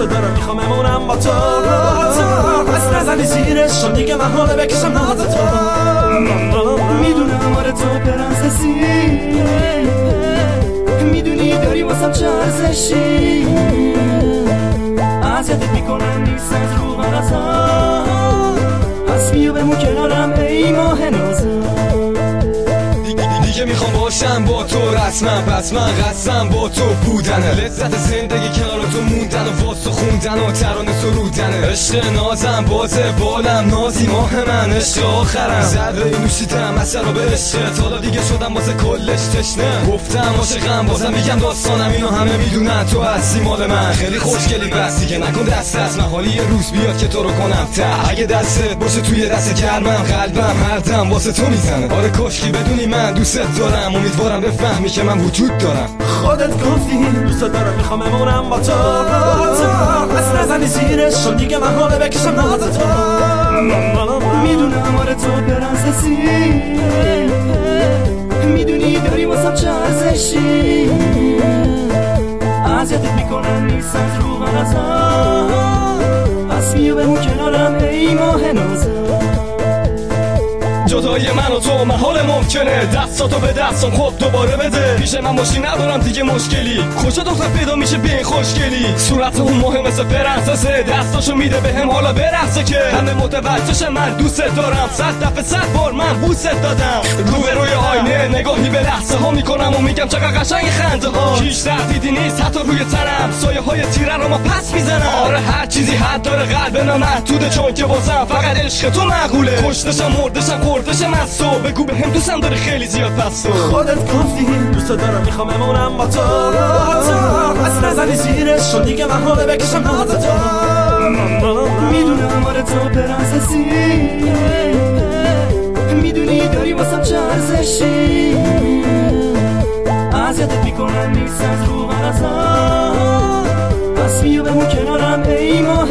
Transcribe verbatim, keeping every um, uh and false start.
دارم میخوام امونم با تو پس نزنی زیرش چون دیگه من حاله بکشم نهاد تو میدونم آره تو پرنسسی میدونی داری واسم چه ارزشی اذیتت میکنم نیست از رو غلطم پس بیا بمون کنارم ای ماه نازم دیگه میخوام باشم با تو رسما پس من قسم با تو بودنه لذت زندگی کنار تو موندن و واسه خوندن و ترانه سرودنه عشق نازم بازه بالم نازی ماه من عشق آخرم ذره نوشیدم اثر رو به عشقت حالا دیگه شدم واسه کلش تشنه گفتم عاشقم بازم میگم داستانم اینو همه میدونن تو هستی مال من خیلی خوشگلی بس دیگه نکن دست از من حالی یه روز بیاد که تو رو کنم ته اگه دستت باشه توی دست گرمم قلبم هر دم واسه تو میزنه آره کاشکی بدونی من دوست دارم امیدوارم بفهمی که من وجود دارم خودت گفتی دوست دارم میخوام امونم با تو پس نزنی زیرش چون دیگه من حاله بکشم نهاد تو میدونم آره تو پرنسسی میدونی داری واسم چه ارزشی اذیتت میکنم نیست از رو غلطم پس بیا بمون کنارم ای ماه نازم جدای من و تو محال ممکنه دستاتو به دستم خب دوباره بده پیش من باشی ندارم دیگه مشکلی کجا دختر پیدا میشه به این خوشگلی صورت اون مهم مثل پرنسسه دستاشو میده بهم حالا برقصه که همه متوجهش من دوست دارم صد دفعه صد بار من بوست دادم روبروی آینه نگاهی به لحظه ها میکنم و میگم چقدر قشنگ خنده ها هیچ تهدیدی نیست حتی روی تنم سایه های تیره رو ما پس میزنم آره هر چیزی حد داره قلب من محدوده چون که واسم فقط عشق تو معقوله کشتشم مردشم خوردشم از تو بگو به هم دوستم داره خیلی زیاد پس تو خودت گفتی دوست دارم میخوام امونم با تو پس نزنی زیرش چون دیگه من حاله بکشم نهاد تو میدونم آره تو پرنسسی میدونی داری واسم چه ارزشی اذیتت میکنم نیست از رو غلطم پس بیا بمون کنارم ای ما